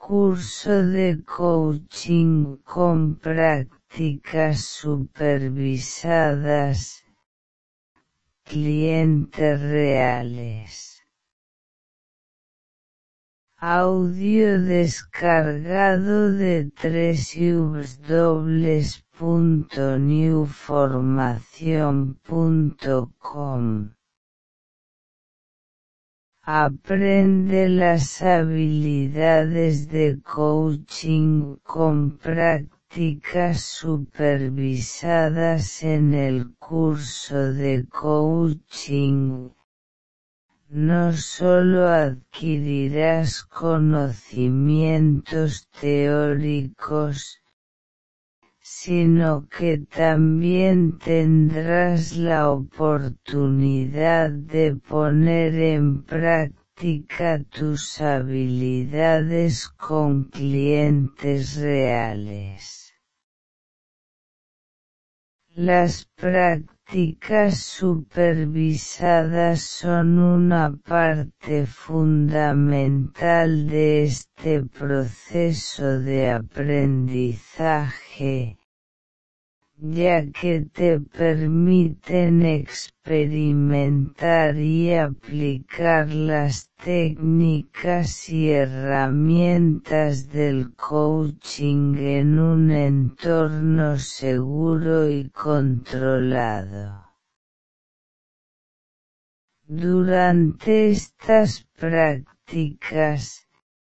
curso de coaching con prácticas supervisadas, clientes reales. Audio descargado de www.newformacion.com. Aprende las habilidades de coaching con prácticas supervisadas en el curso de coaching. No solo adquirirás conocimientos teóricos, sino que también tendrás la oportunidad de poner en práctica tus habilidades con clientes reales. Las prácticas supervisadas son una parte fundamental de este proceso de aprendizaje, ya que te permiten experimentar y aplicar las técnicas y herramientas del coaching en un entorno seguro y controlado. Durante estas prácticas,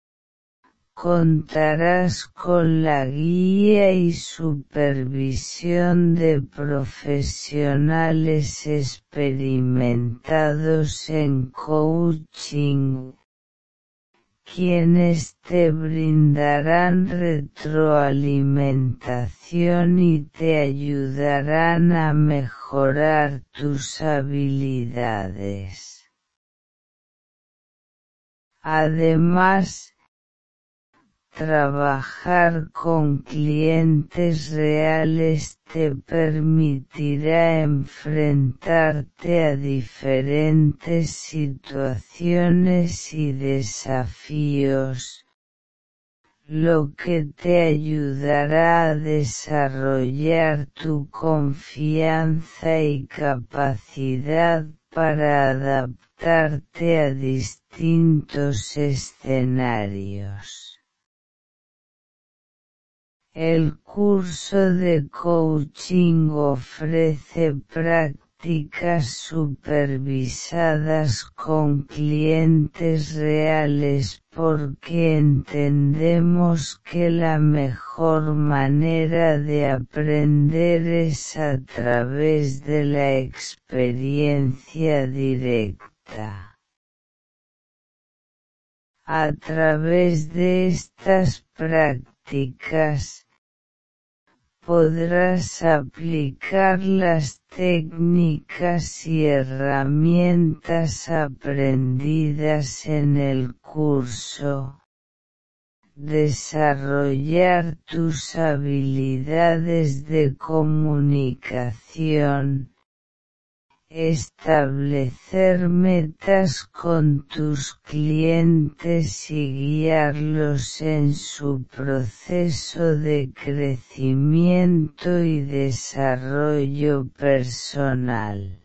contarás con la guía y supervisión de profesionales experimentados en coaching, quienes te brindarán retroalimentación y te ayudarán a mejorar tus habilidades. Además, trabajar con clientes reales te permitirá enfrentarte a diferentes situaciones y desafíos, lo que te ayudará a desarrollar tu confianza y capacidad para adaptarte a distintos escenarios. El curso de coaching ofrece prácticas supervisadas con clientes reales porque entendemos que la mejor manera de aprender es a través de la experiencia directa. A través de estas prácticas, podrás aplicar las técnicas y herramientas aprendidas en el curso, desarrollar tus habilidades de comunicación, establecer metas con tus clientes y guiarlos en su proceso de crecimiento y desarrollo personal.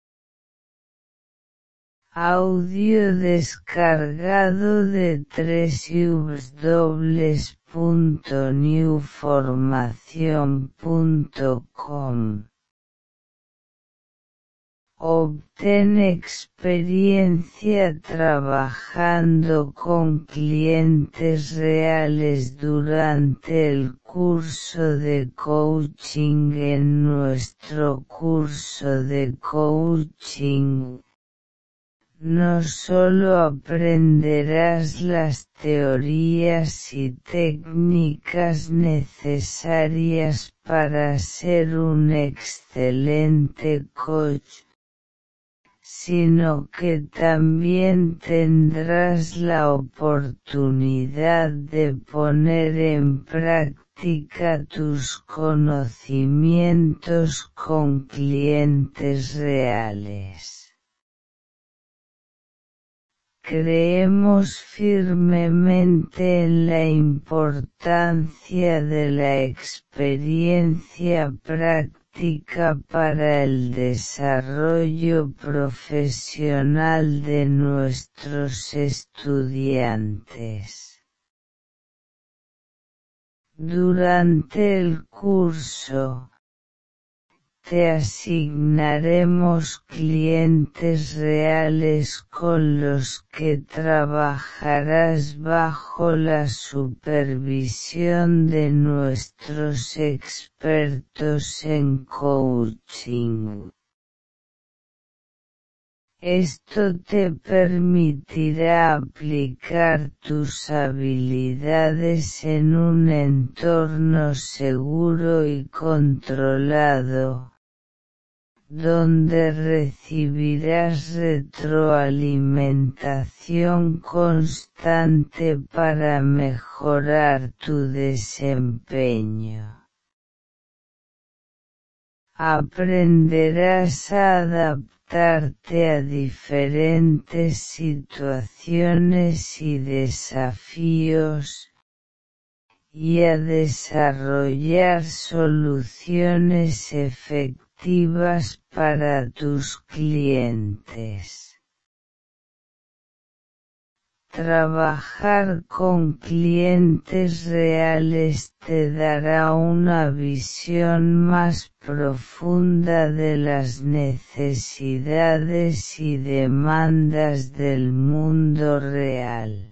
Audio descargado de www.newformacion.com. Obtén experiencia trabajando con clientes reales durante el curso de coaching en nuestro curso de coaching. No solo aprenderás las teorías y técnicas necesarias para ser un excelente coach, sino que también tendrás la oportunidad de poner en práctica tus conocimientos con clientes reales. Creemos firmemente en la importancia de la experiencia práctica para el desarrollo profesional de nuestros estudiantes. Durante el curso, te asignaremos clientes reales con los que trabajarás bajo la supervisión de nuestros expertos en coaching. Esto te permitirá aplicar tus habilidades en un entorno seguro y controlado, donde recibirás retroalimentación constante para mejorar tu desempeño. Aprenderás a adaptarte a diferentes situaciones y desafíos, y a desarrollar soluciones efectivas para tus clientes. Trabajar con clientes reales te dará una visión más profunda de las necesidades y demandas del mundo real.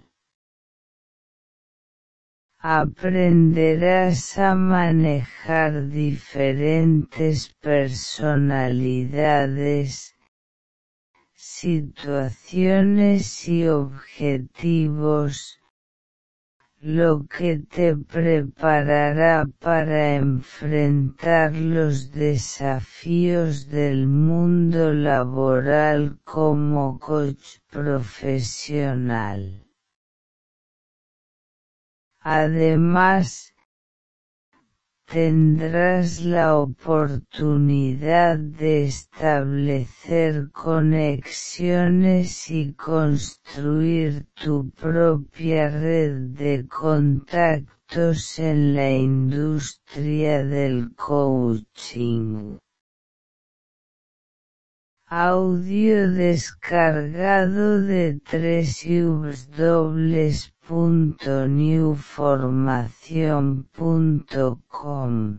Aprenderás a manejar diferentes personalidades, situaciones y objetivos, lo que te preparará para enfrentar los desafíos del mundo laboral como coach profesional. Además, tendrás la oportunidad de establecer conexiones y construir tu propia red de contactos en la industria del coaching. Audio descargado de www.newformacion.com.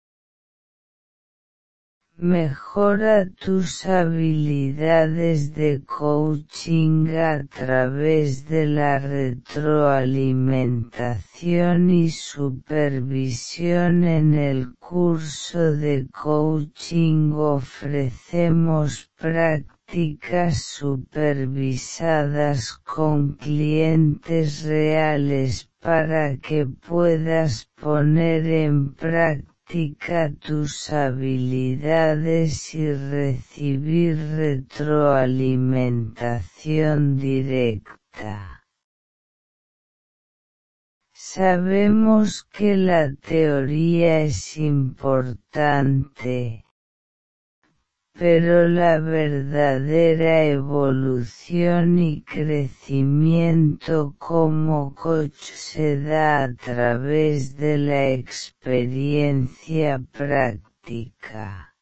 Mejora tus habilidades de coaching a través de la retroalimentación y supervisión. En el curso de coaching ofrecemos prácticas supervisadas con clientes reales para que puedas poner en práctica tus habilidades y recibir retroalimentación directa. Sabemos que la teoría es importante, pero la verdadera evolución y crecimiento como coach se da a través de la experiencia práctica.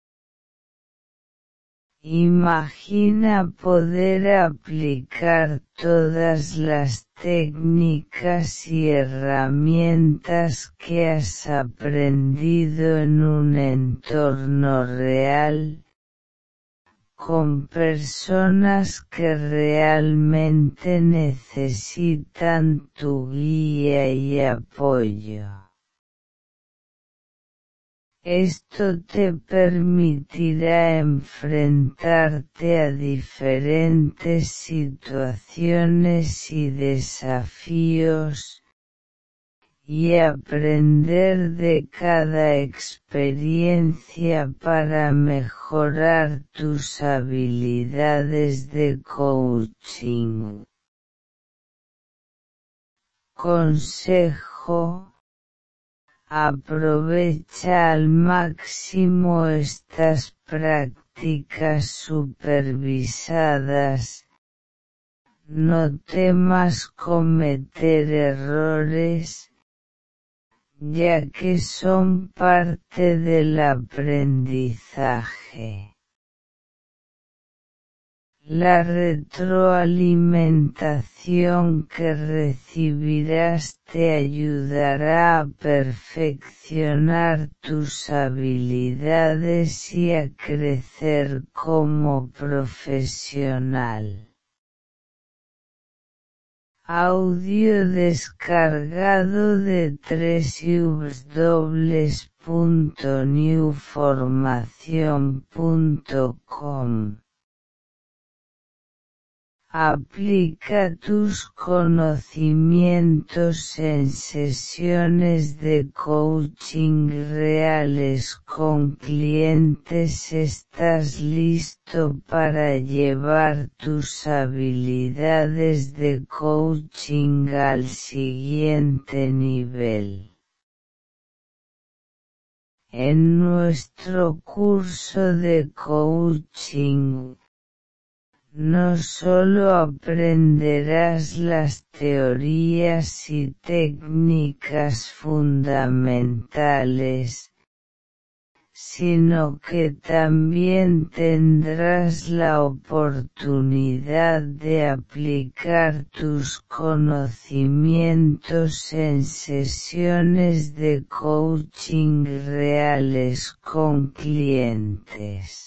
Imagina poder aplicar todas las técnicas y herramientas que has aprendido en un entorno real, con personas que realmente necesitan tu guía y apoyo. Esto te permitirá enfrentarte a diferentes situaciones y desafíos, y aprender de cada experiencia para mejorar tus habilidades de coaching. Consejo: aprovecha al máximo estas prácticas supervisadas. No temas cometer errores, ya que son parte del aprendizaje. La retroalimentación que recibirás te ayudará a perfeccionar tus habilidades y a crecer como profesional. Audio descargado de www.newformacion.com. Aplica tus conocimientos en sesiones de coaching reales con clientes. Estás listo para llevar tus habilidades de coaching al siguiente nivel. En nuestro curso de coaching, no solo aprenderás las teorías y técnicas fundamentales, sino que también tendrás la oportunidad de aplicar tus conocimientos en sesiones de coaching reales con clientes.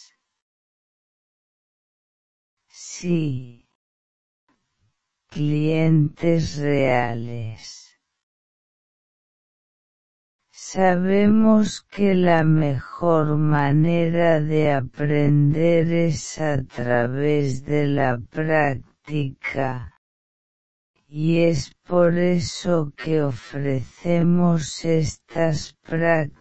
Sí, clientes reales. Sabemos que la mejor manera de aprender es a través de la práctica, y es por eso que ofrecemos estas prácticas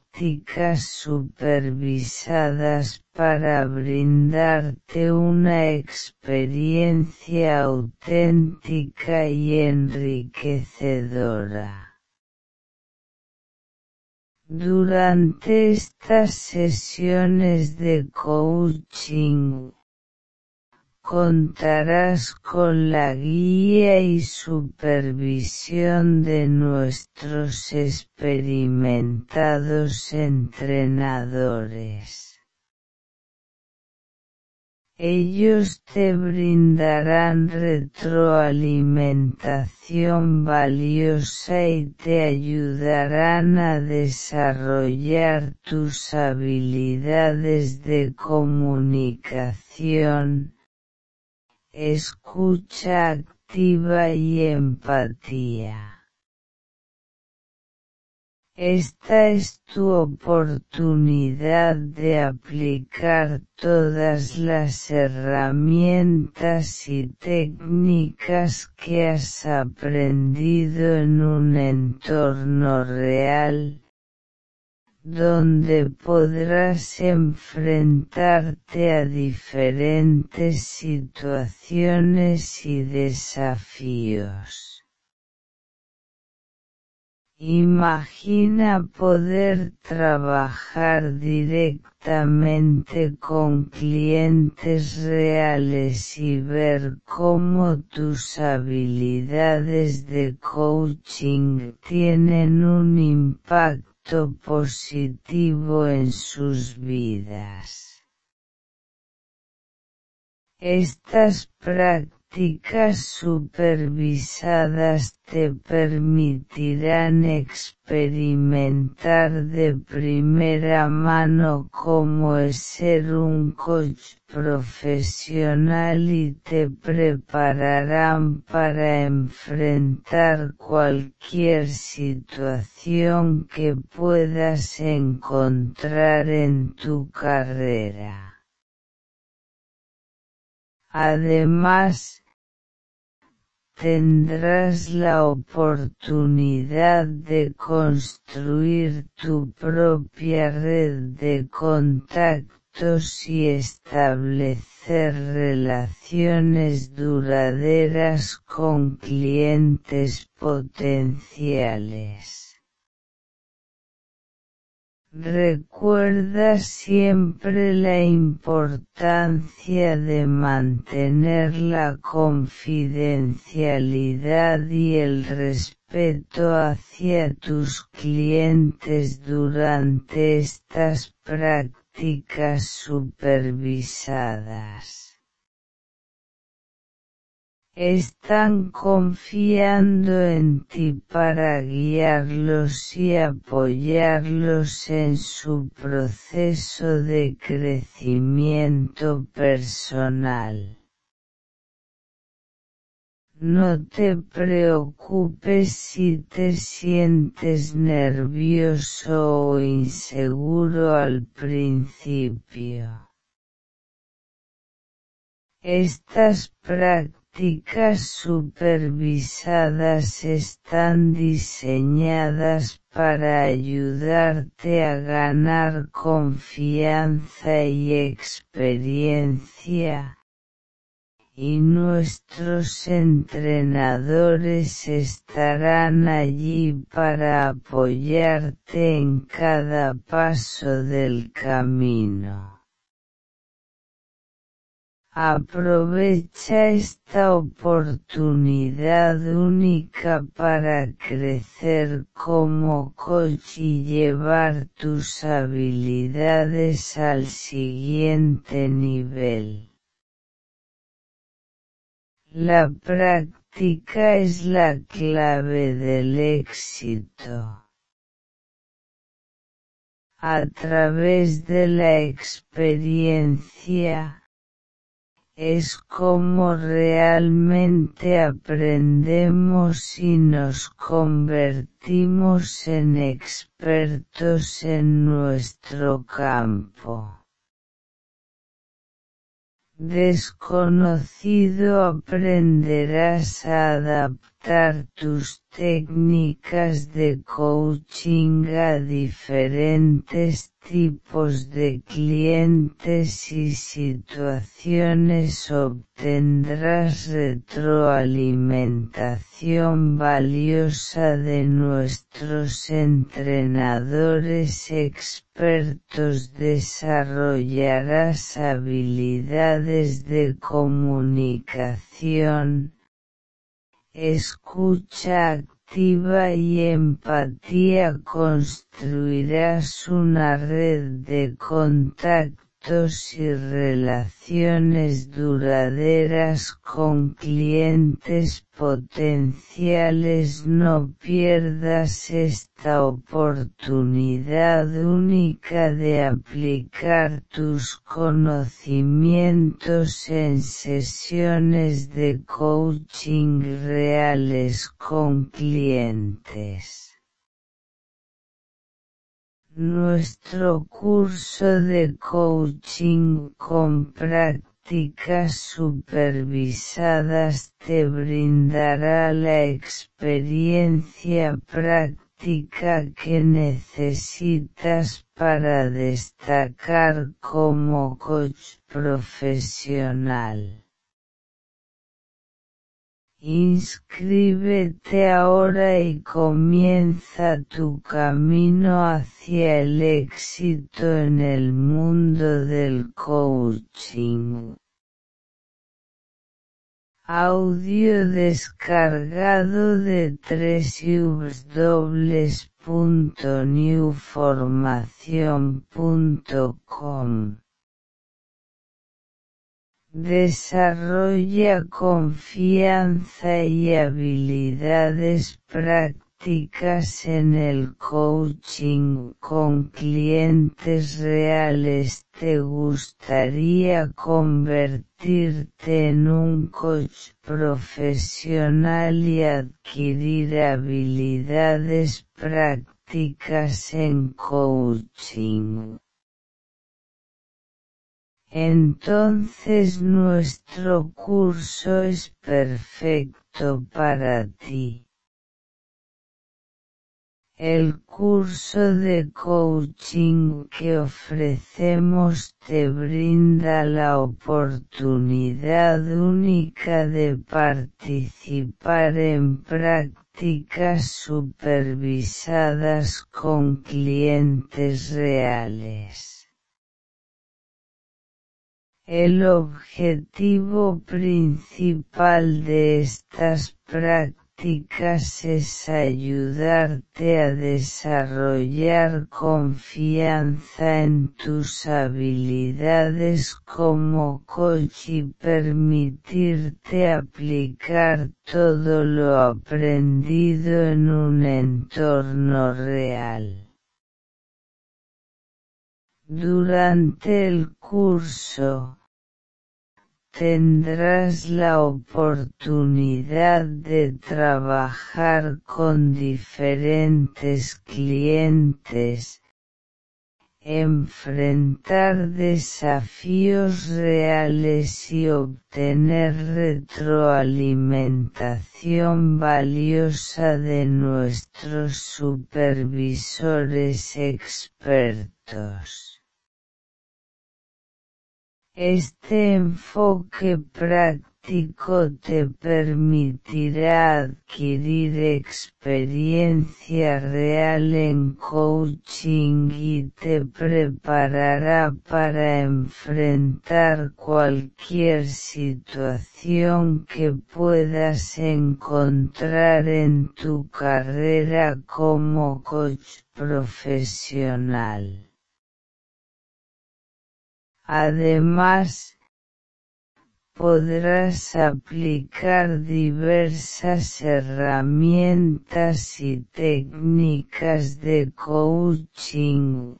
supervisadas para brindarte una experiencia auténtica y enriquecedora. Durante estas sesiones de coaching, contarás con la guía y supervisión de nuestros experimentados entrenadores. Ellos te brindarán retroalimentación valiosa y te ayudarán a desarrollar tus habilidades de comunicación, escucha activa y empatía. Esta es tu oportunidad de aplicar todas las herramientas y técnicas que has aprendido en un entorno real, donde podrás enfrentarte a diferentes situaciones y desafíos. Imagina poder trabajar directamente con clientes reales y ver cómo tus habilidades de coaching tienen un impacto positivo en sus vidas. Estas prácticas supervisadas te permitirán experimentar de primera mano cómo es ser un coach profesional y te prepararán para enfrentar cualquier situación que puedas encontrar en tu carrera. Además, tendrás la oportunidad de construir tu propia red de contactos y establecer relaciones duraderas con clientes potenciales. Recuerda siempre la importancia de mantener la confidencialidad y el respeto hacia tus clientes durante estas prácticas supervisadas. Están confiando en ti para guiarlos y apoyarlos en su proceso de crecimiento personal. No te preocupes si te sientes nervioso o inseguro al principio. Estas prácticas supervisadas están diseñadas para ayudarte a ganar confianza y experiencia, y nuestros entrenadores estarán allí para apoyarte en cada paso del camino. Aprovecha esta oportunidad única para crecer como coach y llevar tus habilidades al siguiente nivel. La práctica es la clave del éxito. A través de la experiencia, es como realmente aprendemos y nos convertimos en expertos en nuestro campo. Desconocido, aprenderás a adaptar tus técnicas de coaching a diferentes tipos de clientes y situaciones. Obtendrás retroalimentación valiosa de nuestros entrenadores expertos. Desarrollarás habilidades de comunicación, escucha activa y empatía. Construirás una red de contactos y relaciones duraderas con clientes potenciales. No pierdas esta oportunidad única de aplicar tus conocimientos en sesiones de coaching reales con clientes. Nuestro curso de coaching con prácticas supervisadas te brindará la experiencia práctica que necesitas para destacar como coach profesional. Inscríbete ahora y comienza tu camino hacia el éxito en el mundo del coaching. Audio descargado de www.newformacion.com. Desarrolla confianza y habilidades prácticas en el coaching con clientes reales. ¿Te gustaría convertirte en un coach profesional y adquirir habilidades prácticas en coaching? Entonces nuestro curso es perfecto para ti. El curso de coaching que ofrecemos te brinda la oportunidad única de participar en prácticas supervisadas con clientes reales. El objetivo principal de estas prácticas es ayudarte a desarrollar confianza en tus habilidades como coach y permitirte aplicar todo lo aprendido en un entorno real. Durante el curso, tendrás la oportunidad de trabajar con diferentes clientes, enfrentar desafíos reales y obtener retroalimentación valiosa de nuestros supervisores expertos. Este enfoque práctico te permitirá adquirir experiencia real en coaching y te preparará para enfrentar cualquier situación que puedas encontrar en tu carrera como coach profesional. Además, podrás aplicar diversas herramientas y técnicas de coaching,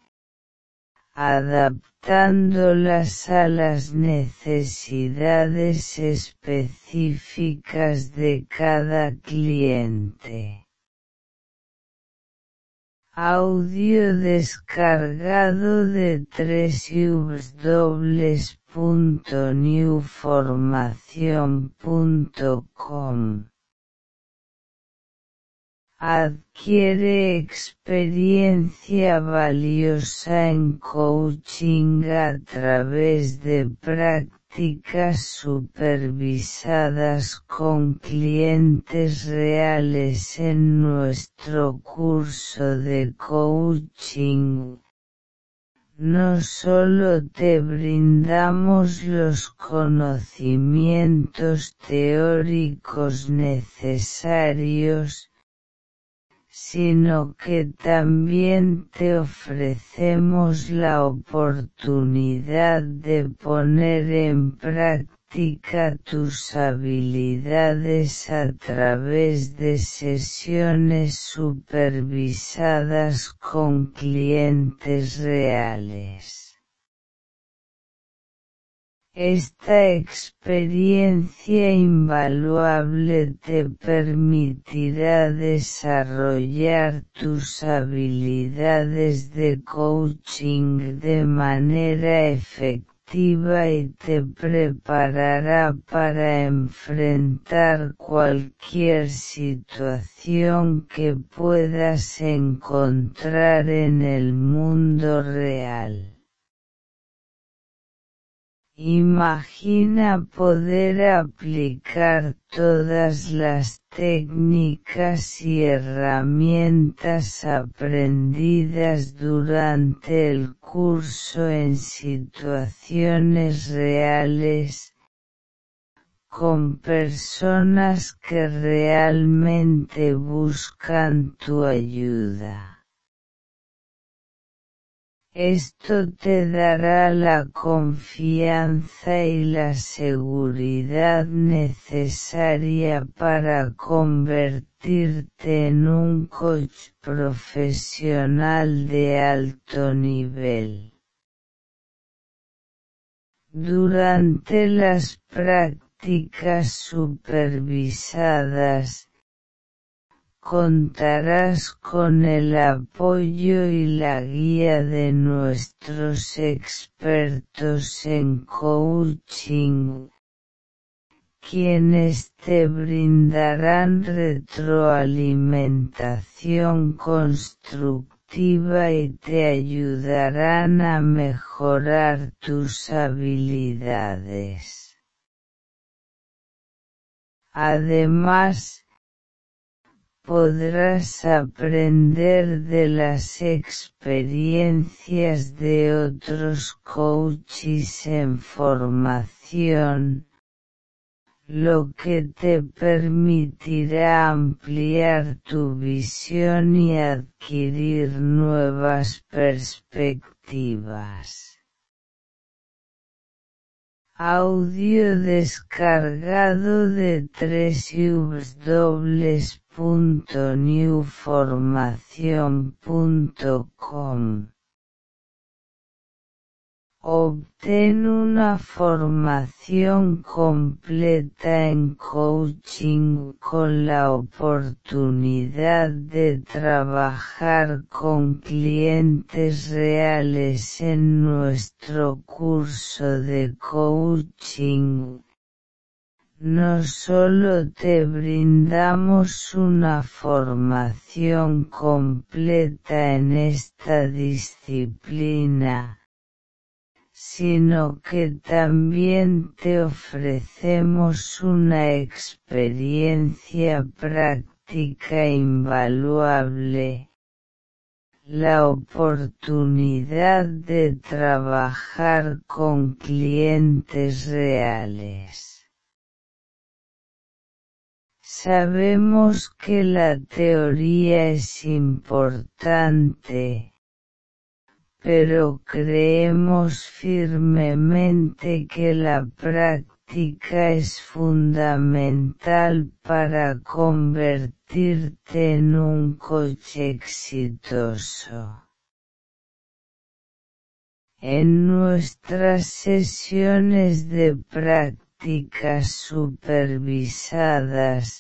adaptándolas a las necesidades específicas de cada cliente. Audio descargado de www.newformacion.com. Adquiere experiencia valiosa en coaching a través de prácticas supervisadas con clientes reales en nuestro curso de coaching. No solo te brindamos los conocimientos teóricos necesarios, sino que también te ofrecemos la oportunidad de poner en práctica tus habilidades a través de sesiones supervisadas con clientes reales. Esta experiencia invaluable te permitirá desarrollar tus habilidades de coaching de manera efectiva y te preparará para enfrentar cualquier situación que puedas encontrar en el mundo real. Imagina poder aplicar todas las técnicas y herramientas aprendidas durante el curso en situaciones reales, con personas que realmente buscan tu ayuda. Esto te dará la confianza y la seguridad necesaria para convertirte en un coach profesional de alto nivel. Durante las prácticas supervisadas, contarás con el apoyo y la guía de nuestros expertos en coaching, quienes te brindarán retroalimentación constructiva y te ayudarán a mejorar tus habilidades. Además, podrás aprender de las experiencias de otros coaches en formación, lo que te permitirá ampliar tu visión y adquirir nuevas perspectivas. Audio descargado de www.newformacion.com. Obtén una formación completa en coaching con la oportunidad de trabajar con clientes reales en nuestro curso de coaching. No solo te brindamos una formación completa en esta disciplina, sino que también te ofrecemos una experiencia práctica invaluable, la oportunidad de trabajar con clientes reales. Sabemos que la teoría es importante, pero creemos firmemente que la práctica es fundamental para convertirte en un coach exitoso. En nuestras sesiones de prácticas supervisadas,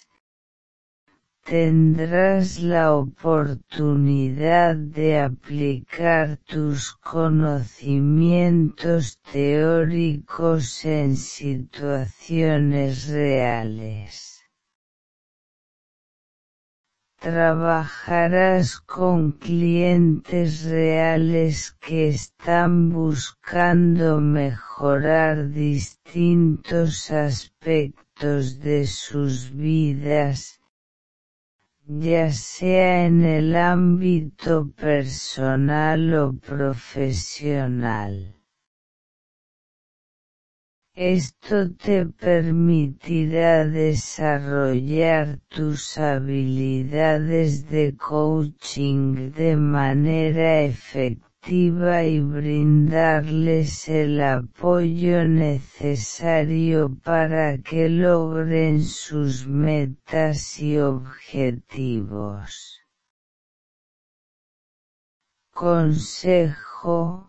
tendrás la oportunidad de aplicar tus conocimientos teóricos en situaciones reales. Trabajarás con clientes reales que están buscando mejorar distintos aspectos de sus vidas, ya sea en el ámbito personal o profesional. Esto te permitirá desarrollar tus habilidades de coaching de manera efectiva y brindarles el apoyo necesario para que logren sus metas y objetivos. Consejo: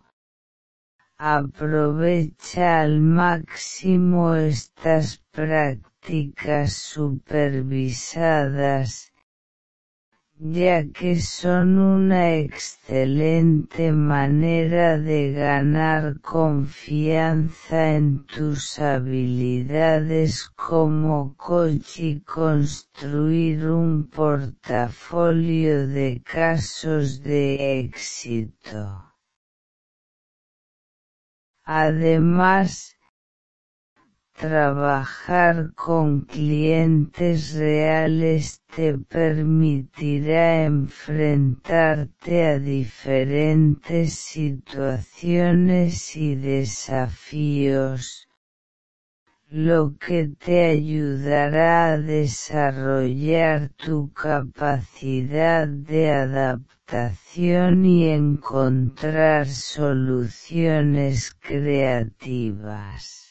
aprovecha al máximo estas prácticas supervisadas, ya que son una excelente manera de ganar confianza en tus habilidades como coach y construir un portafolio de casos de éxito. Además, trabajar con clientes reales te permitirá enfrentarte a diferentes situaciones y desafíos, lo que te ayudará a desarrollar tu capacidad de adaptación y encontrar soluciones creativas.